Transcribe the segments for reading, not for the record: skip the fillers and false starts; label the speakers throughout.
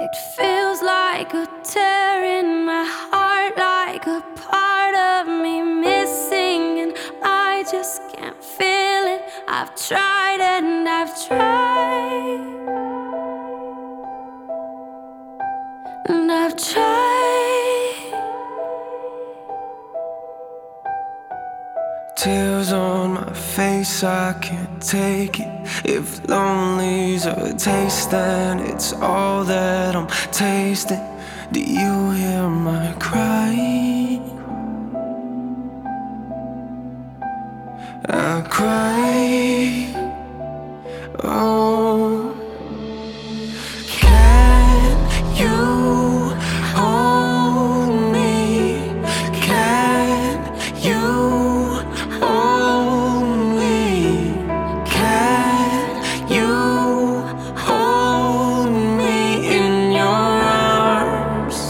Speaker 1: It feels like a tear in my heart, like a part of me missing, and I just can't feel it. I've tried and I've tried, and I've tried.
Speaker 2: Tears on my face, I can't take it. If lonely's a taste, then it's all that I'm tasting. Do you hear my cry? I cry. Oh, can you hold me? Can you hold me? Can you hold me in your arms?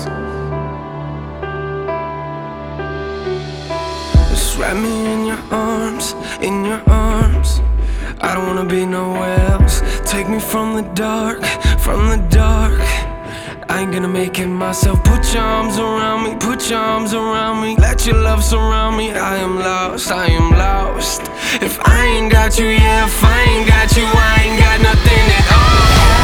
Speaker 2: Just wrap me in your arms, in your arms. I don't wanna be nowhere else. Take me from the dark, from the dark. I ain't gonna make it myself. Put your arms around me, put your arms around me. Let your love surround me. I am lost, I am lost. If I ain't got you, yeah, if I ain't got you, I ain't got nothing at all.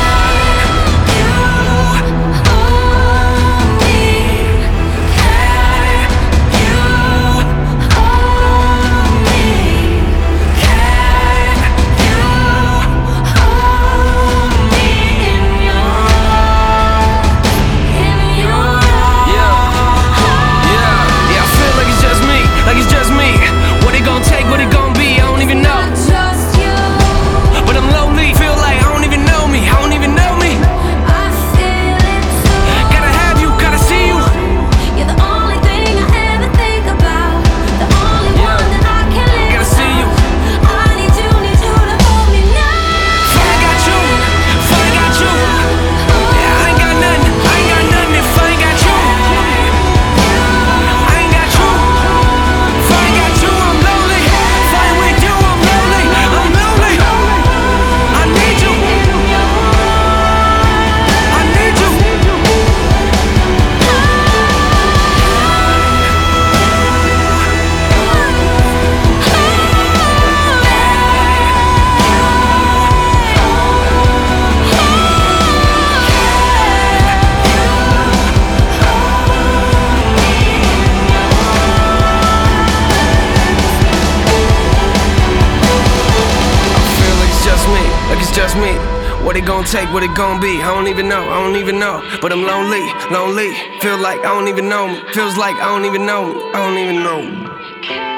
Speaker 2: Just me. What it gon' take, what it gon' be? I don't even know, I don't even know. But I'm lonely, lonely. Feel like I don't even know me. Feels like I don't even know me, I don't even know me.